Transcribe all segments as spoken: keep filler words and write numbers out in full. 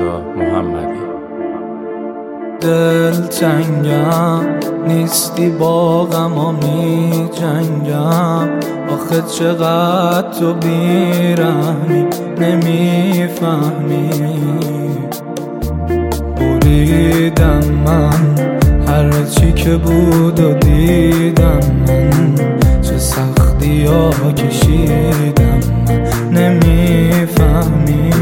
رضا محمدی. دل تنگم نیستی با غما می جنگم، آخه چقدر تو بیرحمی نمیفهمی. بریدم من هر چی که بود و دیدم من، چه سختی ها کشیدم من نمیفهمی.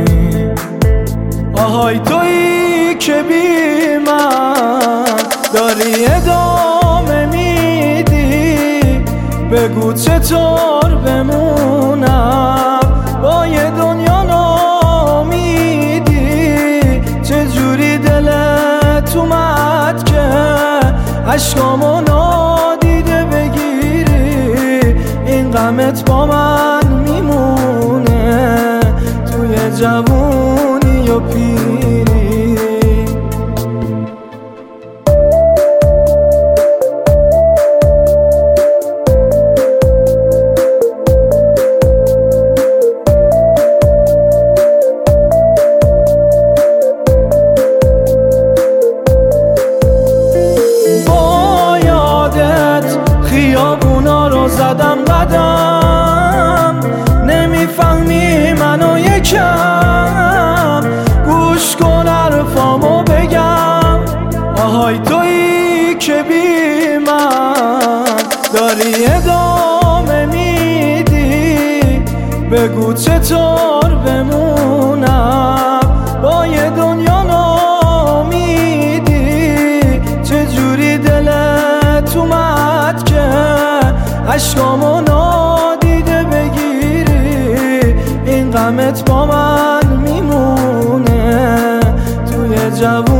آهای تویی که بی من داری ادامه میدی، بگو چطور بمونم با یه دنیا نامیدی. چجوری دلت اومد که عشقامو نادیده بگیری، این غمت با من میمونه توی جوونی و پیری. با یادت خیابونا رو زدم قدم، نمیفهمی منو یکم گوش کن حرفامو بگم. آهای تویی که بی من داری ادامه میدی، بگو چطور بمونم با یه دنیا نامیدی. چجوری دلت اومد که عشقامو نادیده بگیری، این غمت با من میمونه توی جوون